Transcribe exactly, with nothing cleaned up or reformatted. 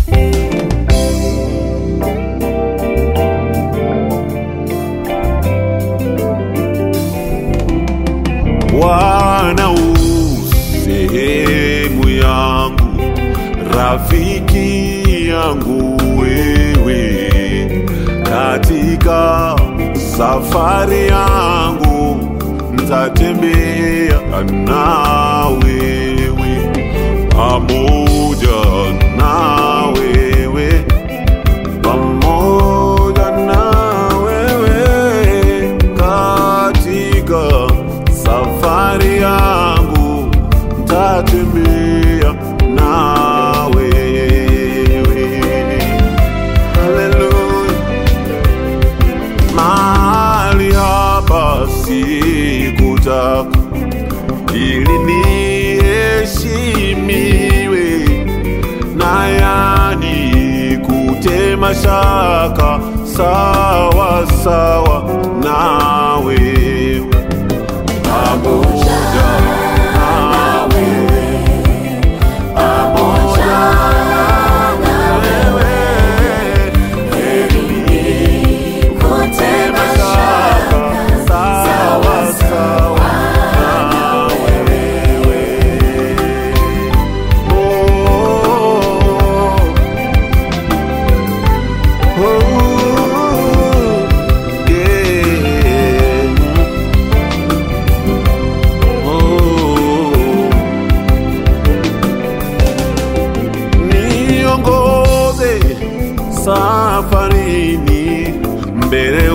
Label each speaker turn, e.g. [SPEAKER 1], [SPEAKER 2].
[SPEAKER 1] Bwana u sehemu yangu, rafiki yangu wewe, katika safari yangu nitatembea na wewe, pamoja na wewe, pamoja na wewe, katika safari yangu nitatembea na wewe. Hallelujah. Mahali hapa sikutaka ili niheshimiwe, na yani kutema shaka sawa sawa na wewe, pamoja na wewe, pamoja na wewe, heri kutema shaka sawa sawa na wewe. Oh, oh, yeah. Niongoze safarini, mbele